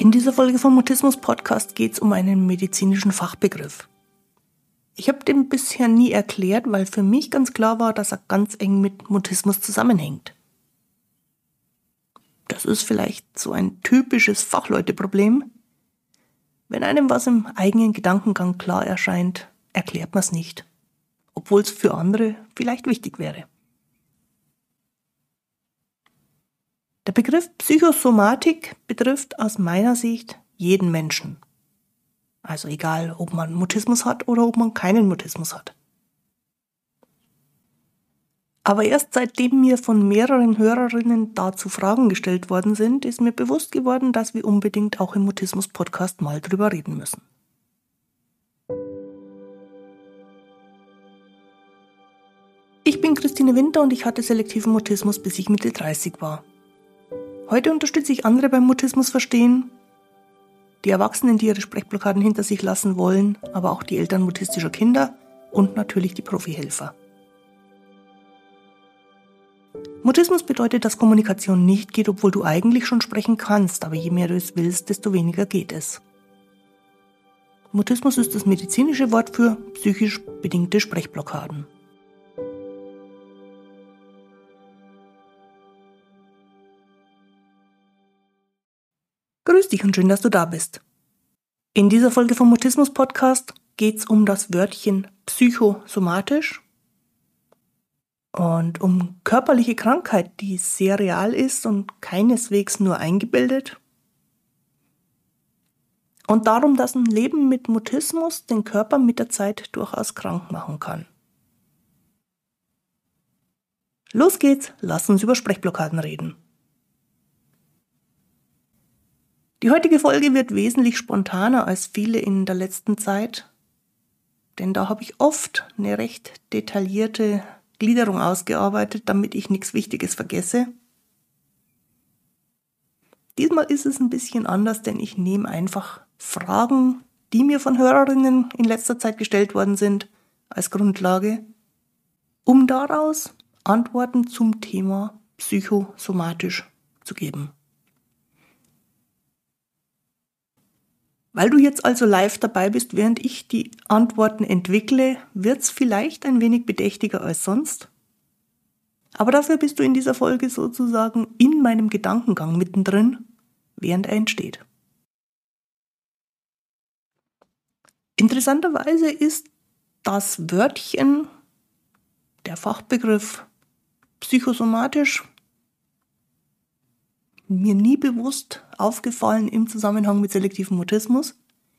In dieser Folge vom Mutismus-Podcast geht es um einen medizinischen Fachbegriff. Ich habe den bisher nie erklärt, weil für mich ganz klar war, dass er ganz eng mit Mutismus zusammenhängt. Das ist vielleicht so ein typisches Fachleuteproblem. Wenn einem was im eigenen Gedankengang klar erscheint, erklärt man es nicht, obwohl es für andere vielleicht wichtig wäre. Der Begriff Psychosomatik betrifft aus meiner Sicht jeden Menschen. Also egal, ob man Mutismus hat oder ob man keinen Mutismus hat. Aber erst seitdem mir von mehreren Hörerinnen dazu Fragen gestellt worden sind, ist mir bewusst geworden, dass wir unbedingt auch im Mutismus-Podcast mal drüber reden müssen. Ich bin Christine Winter und ich hatte selektiven Mutismus, bis ich Mitte 30 war. Heute unterstütze ich andere beim Mutismus verstehen, die Erwachsenen, die ihre Sprechblockaden hinter sich lassen wollen, aber auch die Eltern mutistischer Kinder und natürlich die Profihelfer. Mutismus bedeutet, dass Kommunikation nicht geht, obwohl du eigentlich schon sprechen kannst, aber je mehr du es willst, desto weniger geht es. Mutismus ist das medizinische Wort für psychisch bedingte Sprechblockaden. Grüß dich und schön, dass du da bist. In dieser Folge vom Mutismus-Podcast geht es um das Wörtchen psychosomatisch und um körperliche Krankheit, die sehr real ist und keineswegs nur eingebildet. Und darum, dass ein Leben mit Mutismus den Körper mit der Zeit durchaus krank machen kann. Los geht's, lass uns über Sprechblockaden reden. Die heutige Folge wird wesentlich spontaner als viele in der letzten Zeit, denn da habe ich oft eine recht detaillierte Gliederung ausgearbeitet, damit ich nichts Wichtiges vergesse. Diesmal ist es ein bisschen anders, denn ich nehme einfach Fragen, die mir von Hörerinnen in letzter Zeit gestellt worden sind, als Grundlage, um daraus Antworten zum Thema psychosomatisch zu geben. Weil du jetzt also live dabei bist, während ich die Antworten entwickle, wird es vielleicht ein wenig bedächtiger als sonst. Aber dafür bist du in dieser Folge sozusagen in meinem Gedankengang mittendrin, während er entsteht. Interessanterweise ist das Wörtchen, der Fachbegriff psychosomatisch, mir nie bewusst aufgefallen im Zusammenhang mit selektivem Mutismus.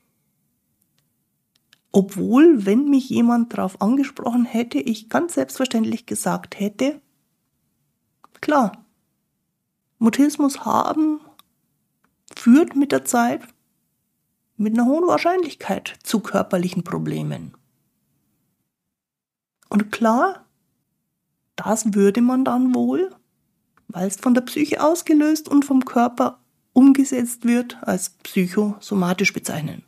Obwohl, wenn mich jemand darauf angesprochen hätte, ich ganz selbstverständlich gesagt hätte, klar, Mutismus haben führt mit der Zeit mit einer hohen Wahrscheinlichkeit zu körperlichen Problemen. Und klar, das würde man dann wohl, weil es von der Psyche ausgelöst und vom Körper umgesetzt wird, als psychosomatisch bezeichnen.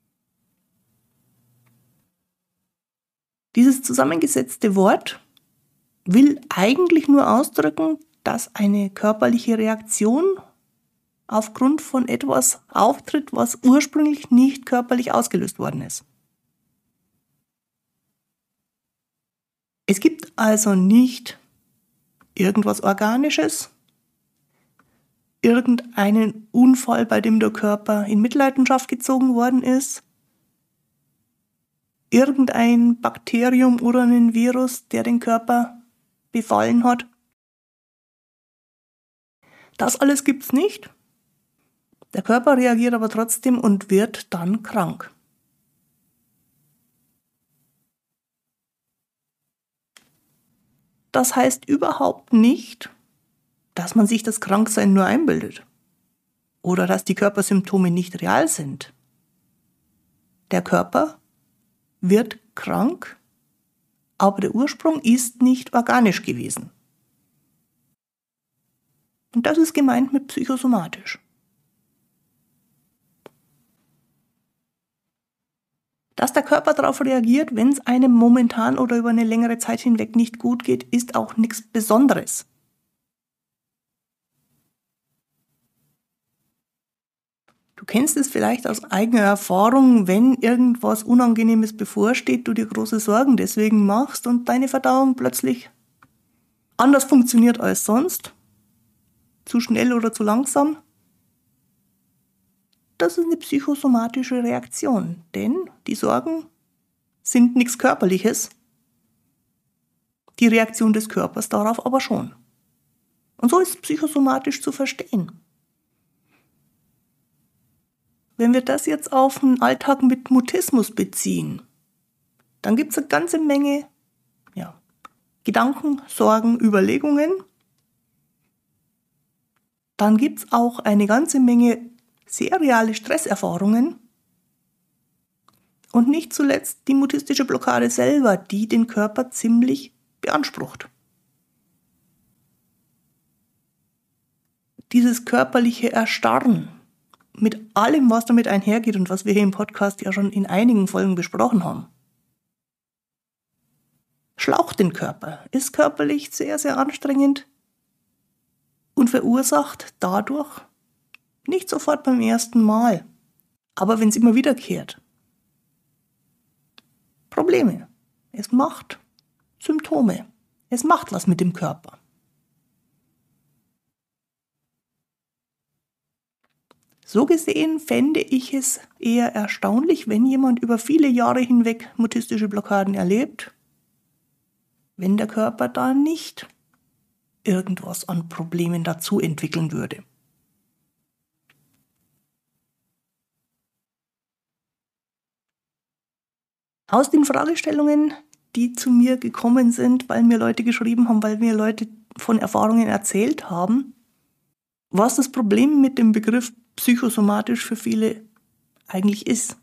Dieses zusammengesetzte Wort will eigentlich nur ausdrücken, dass eine körperliche Reaktion aufgrund von etwas auftritt, was ursprünglich nicht körperlich ausgelöst worden ist. Es gibt also nicht irgendwas Organisches, irgendeinen Unfall, bei dem der Körper in Mitleidenschaft gezogen worden ist, irgendein Bakterium oder einen Virus, der den Körper befallen hat. Das alles gibt's nicht. Der Körper reagiert aber trotzdem und wird dann krank. Das heißt überhaupt nicht, dass man sich das Kranksein nur einbildet oder dass die Körpersymptome nicht real sind. Der Körper wird krank, aber der Ursprung ist nicht organisch gewesen. Und das ist gemeint mit psychosomatisch. Dass der Körper darauf reagiert, wenn es einem momentan oder über eine längere Zeit hinweg nicht gut geht, ist auch nichts Besonderes. Du kennst es vielleicht aus eigener Erfahrung, wenn irgendwas Unangenehmes bevorsteht, du dir große Sorgen deswegen machst und deine Verdauung plötzlich anders funktioniert als sonst, zu schnell oder zu langsam. Das ist eine psychosomatische Reaktion, denn die Sorgen sind nichts Körperliches, die Reaktion des Körpers darauf aber schon. Und so ist es psychosomatisch zu verstehen. Wenn wir das jetzt auf den Alltag mit Mutismus beziehen, dann gibt es eine ganze Menge Gedanken, Sorgen, Überlegungen. Dann gibt es auch eine ganze Menge sehr reale Stresserfahrungen. Und nicht zuletzt die mutistische Blockade selber, die den Körper ziemlich beansprucht. Dieses körperliche Erstarren mit allem, was damit einhergeht und was wir hier im Podcast ja schon in einigen Folgen besprochen haben, schlaucht den Körper, ist körperlich sehr, sehr anstrengend und verursacht dadurch nicht sofort beim ersten Mal, aber wenn es immer wiederkehrt, Probleme. Es macht Symptome. Es macht was mit dem Körper. So gesehen fände ich es eher erstaunlich, wenn jemand über viele Jahre hinweg mutistische Blockaden erlebt, wenn der Körper da nicht irgendwas an Problemen dazu entwickeln würde. Aus den Fragestellungen, die zu mir gekommen sind, weil mir Leute geschrieben haben, weil mir Leute von Erfahrungen erzählt haben, was das Problem mit dem Begriff psychosomatisch für viele eigentlich ist.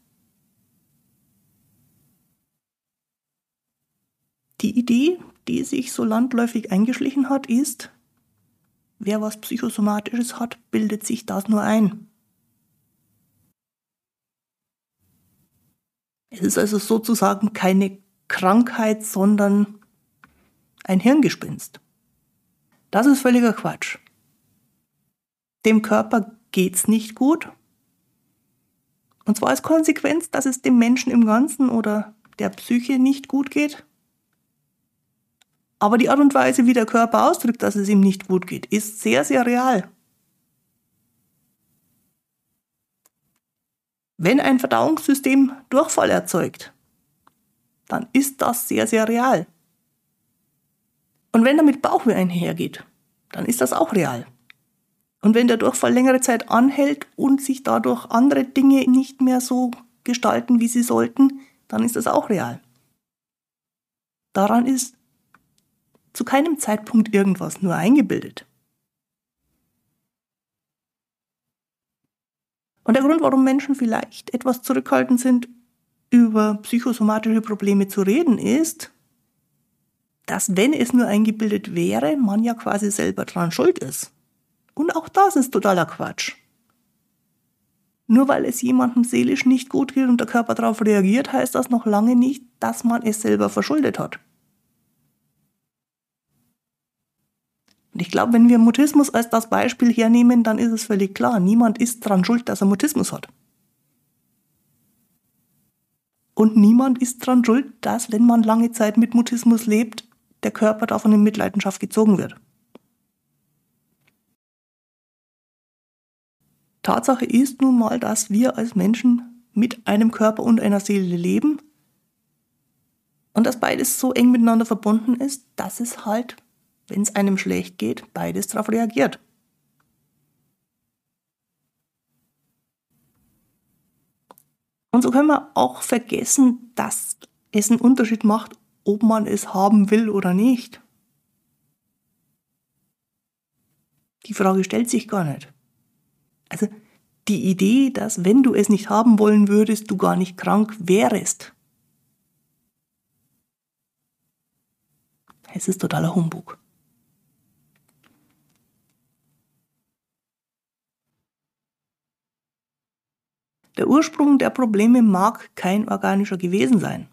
Die Idee, die sich so landläufig eingeschlichen hat, ist, wer was Psychosomatisches hat, bildet sich das nur ein. Es ist also sozusagen keine Krankheit, sondern ein Hirngespinst. Das ist völliger Quatsch. Dem Körper geht's nicht gut. Und zwar als Konsequenz, dass es dem Menschen im Ganzen oder der Psyche nicht gut geht. Aber die Art und Weise, wie der Körper ausdrückt, dass es ihm nicht gut geht, ist sehr, sehr real. Wenn ein Verdauungssystem Durchfall erzeugt, dann ist das sehr, sehr real. Und wenn damit Bauchweh einhergeht, dann ist das auch real. Und wenn der Durchfall längere Zeit anhält und sich dadurch andere Dinge nicht mehr so gestalten, wie sie sollten, dann ist das auch real. Daran ist zu keinem Zeitpunkt irgendwas nur eingebildet. Und der Grund, warum Menschen vielleicht etwas zurückhaltend sind, über psychosomatische Probleme zu reden, ist, dass, wenn es nur eingebildet wäre, man ja quasi selber dran schuld ist. Und auch das ist totaler Quatsch. Nur weil es jemandem seelisch nicht gut geht und der Körper darauf reagiert, heißt das noch lange nicht, dass man es selber verschuldet hat. Und ich glaube, wenn wir Mutismus als das Beispiel hernehmen, dann ist es völlig klar, niemand ist dran schuld, dass er Mutismus hat. Und niemand ist dran schuld, dass, wenn man lange Zeit mit Mutismus lebt, der Körper davon in Mitleidenschaft gezogen wird. Tatsache ist nun mal, dass wir als Menschen mit einem Körper und einer Seele leben und dass beides so eng miteinander verbunden ist, dass es halt, wenn es einem schlecht geht, beides darauf reagiert. Und so können wir auch vergessen, dass es einen Unterschied macht, ob man es haben will oder nicht. Die Frage stellt sich gar nicht. Also die Idee, dass, wenn du es nicht haben wollen würdest, du gar nicht krank wärest, es ist totaler Humbug. Der Ursprung der Probleme mag kein organischer gewesen sein.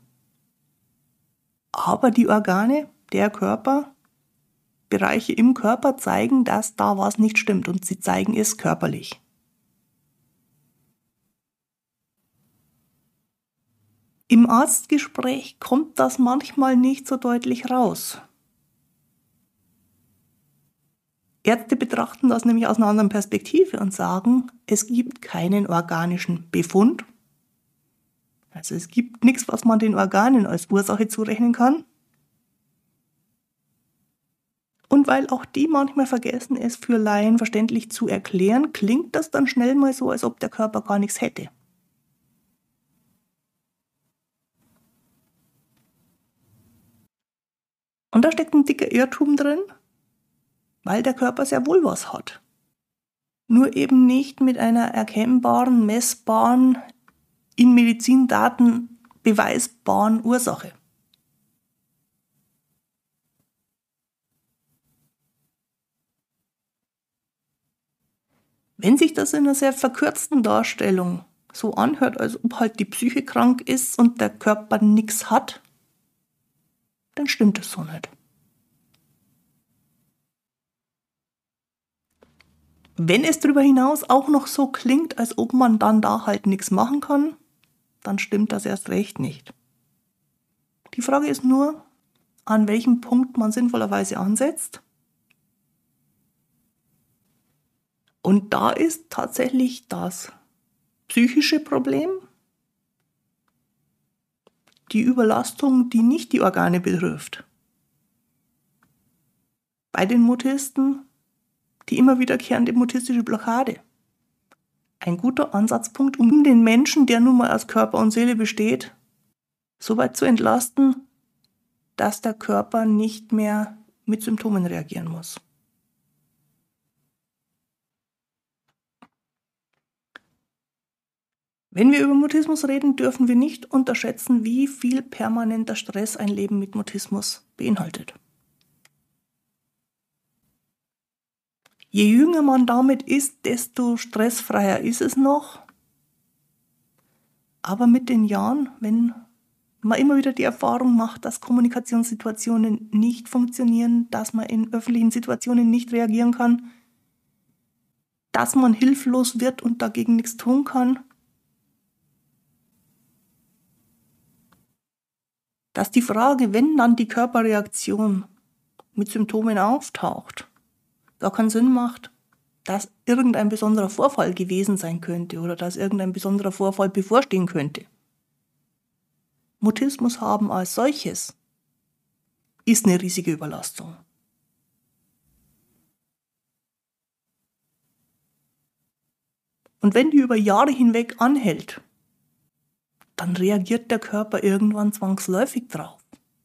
Aber die Organe, der Körper, Bereiche im Körper zeigen, dass da was nicht stimmt und sie zeigen es körperlich. Im Arztgespräch kommt das manchmal nicht so deutlich raus. Ärzte betrachten das nämlich aus einer anderen Perspektive und sagen, es gibt keinen organischen Befund. Also es gibt nichts, was man den Organen als Ursache zurechnen kann. Und weil auch die manchmal vergessen, es für Laien verständlich zu erklären, klingt das dann schnell mal so, als ob der Körper gar nichts hätte. Und da steckt ein dicker Irrtum drin, weil der Körper sehr wohl was hat. Nur eben nicht mit einer erkennbaren, messbaren, in Medizindaten beweisbaren Ursache. Wenn sich das in einer sehr verkürzten Darstellung so anhört, als ob halt die Psyche krank ist und der Körper nichts hat, dann stimmt es so nicht. Wenn es darüber hinaus auch noch so klingt, als ob man dann da halt nichts machen kann, dann stimmt das erst recht nicht. Die Frage ist nur, an welchem Punkt man sinnvollerweise ansetzt. Und da ist tatsächlich das psychische Problem, die Überlastung, die nicht die Organe betrifft. Bei den Mutisten die immer wiederkehrende mutistische Blockade. Ein guter Ansatzpunkt, um den Menschen, der nun mal aus Körper und Seele besteht, so weit zu entlasten, dass der Körper nicht mehr mit Symptomen reagieren muss. Wenn wir über Mutismus reden, dürfen wir nicht unterschätzen, wie viel permanenter Stress ein Leben mit Mutismus beinhaltet. Je jünger man damit ist, desto stressfreier ist es noch. Aber mit den Jahren, wenn man immer wieder die Erfahrung macht, dass Kommunikationssituationen nicht funktionieren, dass man in öffentlichen Situationen nicht reagieren kann, dass man hilflos wird und dagegen nichts tun kann, dass die Frage, wenn dann die Körperreaktion mit Symptomen auftaucht, gar keinen Sinn macht, dass irgendein besonderer Vorfall gewesen sein könnte oder dass irgendein besonderer Vorfall bevorstehen könnte. Mutismus haben als solches ist eine riesige Überlastung. Und wenn die über Jahre hinweg anhält, dann reagiert der Körper irgendwann zwangsläufig drauf.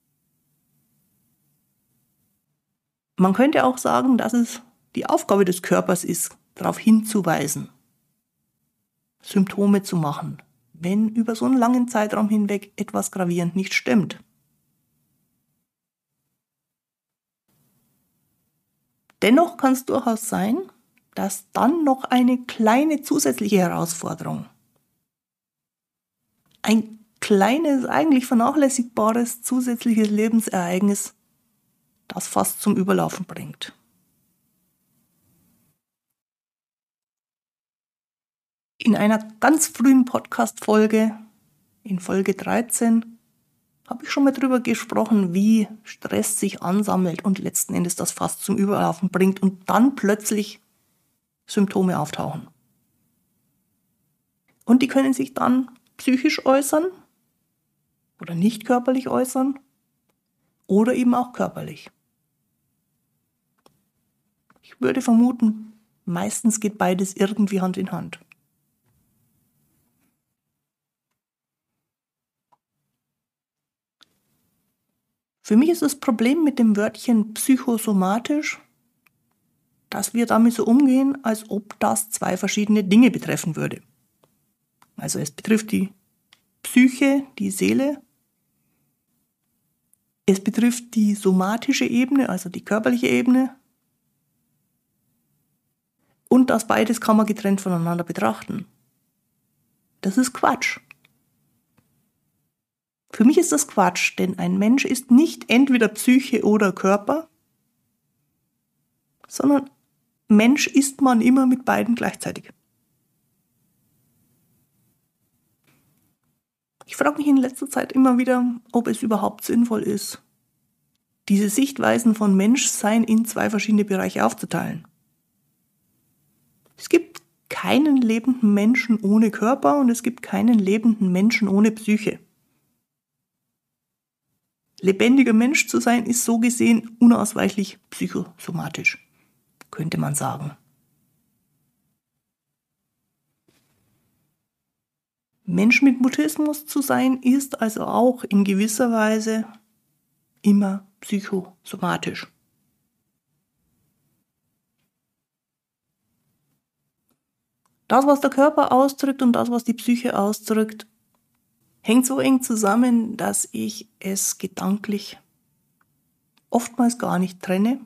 Man könnte auch sagen, dass es die Aufgabe des Körpers ist, darauf hinzuweisen, Symptome zu machen, wenn über so einen langen Zeitraum hinweg etwas gravierend nicht stimmt. Dennoch kann es durchaus sein, dass dann noch eine kleine zusätzliche Herausforderung, ein kleines, eigentlich vernachlässigbares zusätzliches Lebensereignis, das fast zum Überlaufen bringt. In einer ganz frühen Podcast-Folge, in Folge 13, habe ich schon mal drüber gesprochen, wie Stress sich ansammelt und letzten Endes das fast zum Überlaufen bringt und dann plötzlich Symptome auftauchen. Und die können sich dann psychisch äußern oder nicht körperlich äußern oder eben auch körperlich. Ich würde vermuten, meistens geht beides irgendwie Hand in Hand. Für mich ist das Problem mit dem Wörtchen psychosomatisch, dass wir damit so umgehen, als ob das zwei verschiedene Dinge betreffen würde. Also es betrifft die Psyche, die Seele. Es betrifft die somatische Ebene, also die körperliche Ebene. Und das beides kann man getrennt voneinander betrachten. Das ist Quatsch. Für mich ist das Quatsch, denn ein Mensch ist nicht entweder Psyche oder Körper, sondern Mensch ist man immer mit beiden gleichzeitig. Ich frage mich in letzter Zeit immer wieder, ob es überhaupt sinnvoll ist, diese Sichtweisen von Menschsein in 2 verschiedene Bereiche aufzuteilen. Es gibt keinen lebenden Menschen ohne Körper und es gibt keinen lebenden Menschen ohne Psyche. Lebendiger Mensch zu sein, ist so gesehen unausweichlich psychosomatisch, könnte man sagen. Mensch mit Mutismus zu sein, ist also auch in gewisser Weise immer psychosomatisch. Das, was der Körper ausdrückt und das, was die Psyche ausdrückt, hängt so eng zusammen, dass ich es gedanklich oftmals gar nicht trenne.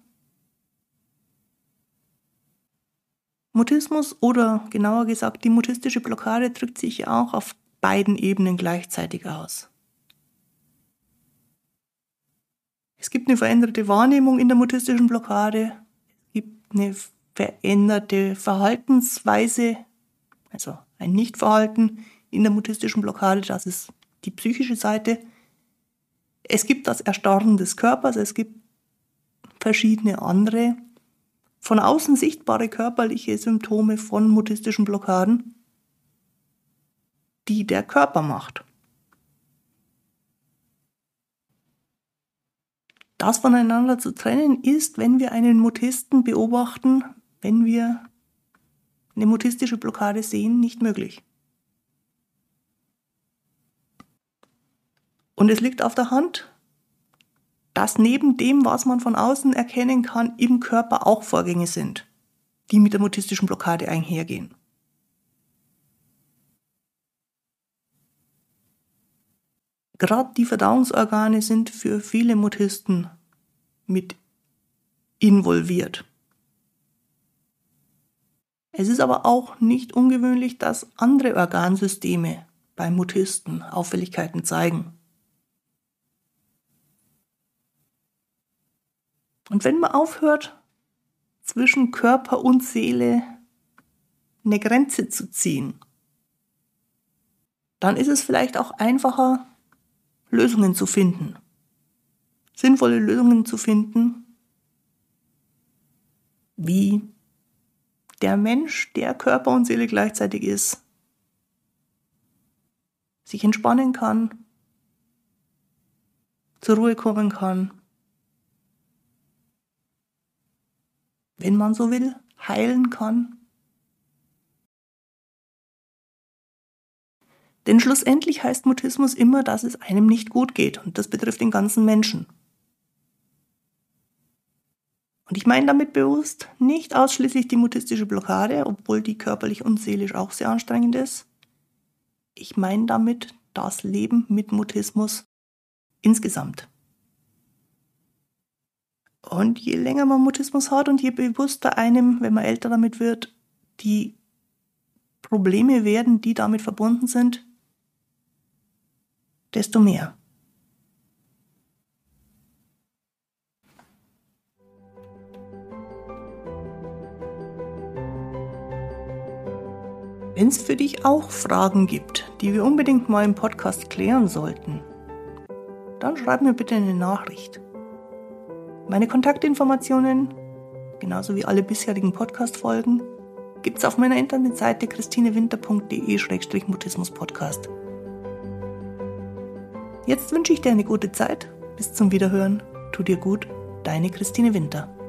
Mutismus oder genauer gesagt die mutistische Blockade drückt sich ja auch auf beiden Ebenen gleichzeitig aus. Es gibt eine veränderte Wahrnehmung in der mutistischen Blockade, es gibt eine veränderte Verhaltensweise, also ein Nichtverhalten in der mutistischen Blockade, das ist die psychische Seite. Es gibt das Erstarren des Körpers, es gibt verschiedene andere, von außen sichtbare körperliche Symptome von mutistischen Blockaden, die der Körper macht. Das voneinander zu trennen ist, wenn wir einen Mutisten beobachten, wenn wir eine mutistische Blockade sehen, nicht möglich. Und es liegt auf der Hand, dass neben dem, was man von außen erkennen kann, im Körper auch Vorgänge sind, die mit der mutistischen Blockade einhergehen. Gerade die Verdauungsorgane sind für viele Mutisten mit involviert. Es ist aber auch nicht ungewöhnlich, dass andere Organsysteme bei Mutisten Auffälligkeiten zeigen. Und wenn man aufhört, zwischen Körper und Seele eine Grenze zu ziehen, dann ist es vielleicht auch einfacher, Lösungen zu finden. Sinnvolle Lösungen zu finden, wie der Mensch, der Körper und Seele gleichzeitig ist, sich entspannen kann, zur Ruhe kommen kann, wenn man so will, heilen kann. Denn schlussendlich heißt Mutismus immer, dass es einem nicht gut geht und das betrifft den ganzen Menschen. Und ich meine damit bewusst nicht ausschließlich die mutistische Blockade, obwohl die körperlich und seelisch auch sehr anstrengend ist. Ich meine damit das Leben mit Mutismus insgesamt. Und je länger man Mutismus hat und je bewusster einem, wenn man älter damit wird, die Probleme werden, die damit verbunden sind, desto mehr. Wenn es für dich auch Fragen gibt, die wir unbedingt mal im Podcast klären sollten, dann schreib mir bitte eine Nachricht. Meine Kontaktinformationen, genauso wie alle bisherigen Podcast-Folgen, gibt es auf meiner Internetseite christinewinter.de/mutismuspodcast. Jetzt wünsche ich dir eine gute Zeit. Bis zum Wiederhören. Tu dir gut, deine Christine Winter.